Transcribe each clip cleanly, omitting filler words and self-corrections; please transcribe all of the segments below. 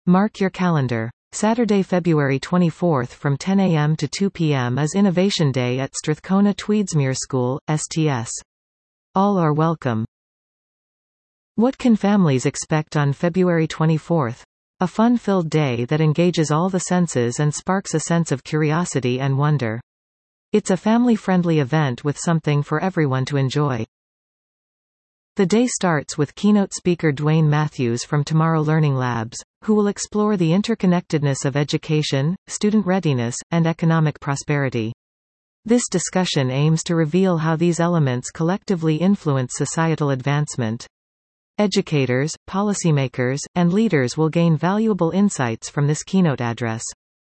Mark your calendar. Saturday, February 24 from 10 a.m. to 2 p.m. is Innovation Day at Strathcona Tweedsmuir School, STS. All are welcome. What can families expect on February 24? A fun-filled day that engages all the senses and sparks a sense of curiosity and wonder. It's a family-friendly event with something for everyone to enjoy. The day starts with keynote speaker Dwayne Matthews from Tomorrow Learning Labs, who will explore the interconnectedness of education, student readiness, and economic prosperity. This discussion aims to reveal how these elements collectively influence societal advancement. Educators, policymakers, and leaders will gain valuable insights from this keynote address.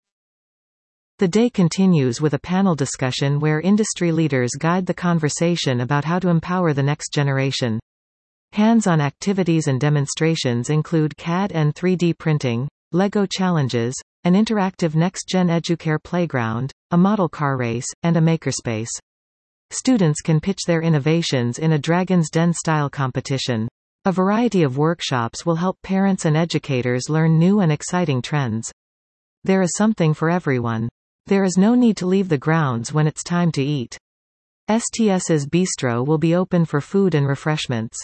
The day continues with a panel discussion where industry leaders guide the conversation about how to empower the next generation. Hands-on activities and demonstrations include CAD and 3D printing, LEGO challenges, an interactive next-gen EduCare playground, a model car race, and a makerspace. Students can pitch their innovations in a Dragon's Den-style competition. A variety of workshops will help parents and educators learn new and exciting trends. There is something for everyone. There is no need to leave the grounds when it's time to eat. STS's Bistro will be open for food and refreshments.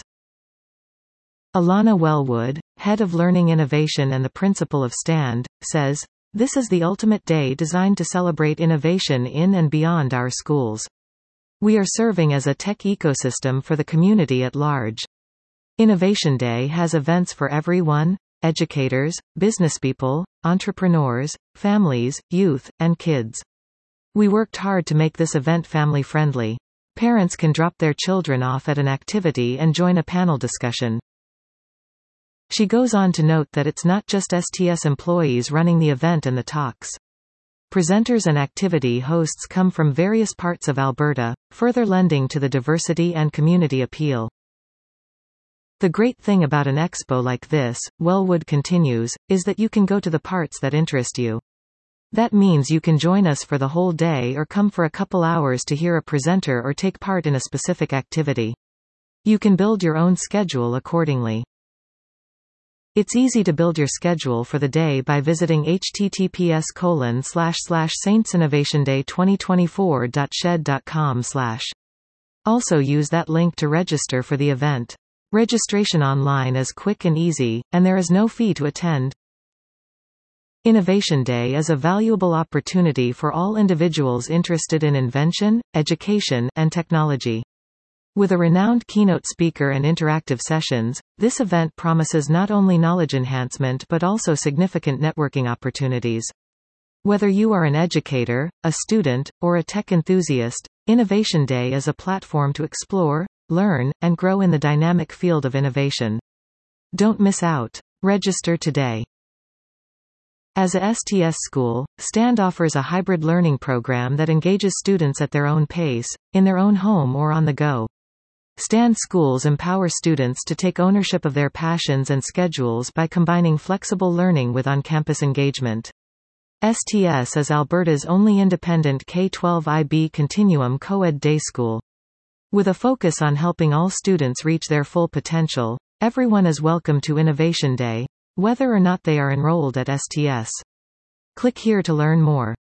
Alana Wellwood, head of Learning Innovation and the principal of STAND, says, "This is the ultimate day designed to celebrate innovation in and beyond our schools. We are serving as a tech ecosystem for the community at large. Innovation Day has events for everyone: educators, businesspeople, entrepreneurs, families, youth, and kids. We worked hard to make this event family-friendly. Parents can drop their children off at an activity and join a panel discussion." She goes on to note that it's not just STS employees running the event and the talks. Presenters and activity hosts come from various parts of Alberta, further lending to the diversity and community appeal. The great thing about an expo like this, Wellwood continues, is that you can go to the parts that interest you. That means you can join us for the whole day or come for a couple hours to hear a presenter or take part in a specific activity. You can build your own schedule accordingly. It's easy to build your schedule for the day by visiting https://saintsinnovationday2024.shed.com/. Also use that link to register for the event. Registration online is quick and easy, and there is no fee to attend. Innovation Day is a valuable opportunity for all individuals interested in invention, education, and technology. With a renowned keynote speaker and interactive sessions, this event promises not only knowledge enhancement but also significant networking opportunities. Whether you are an educator, a student, or a tech enthusiast, Innovation Day is a platform to explore, learn, and grow in the dynamic field of innovation. Don't miss out. Register today. As a STS school, STAND offers a hybrid learning program that engages students at their own pace, in their own home or on the go. STAND schools empower students to take ownership of their passions and schedules by combining flexible learning with on-campus engagement. STS is Alberta's only independent K-12 IB Continuum co-ed day school. With a focus on helping all students reach their full potential, everyone is welcome to Innovation Day, whether or not they are enrolled at STS. Click here to learn more.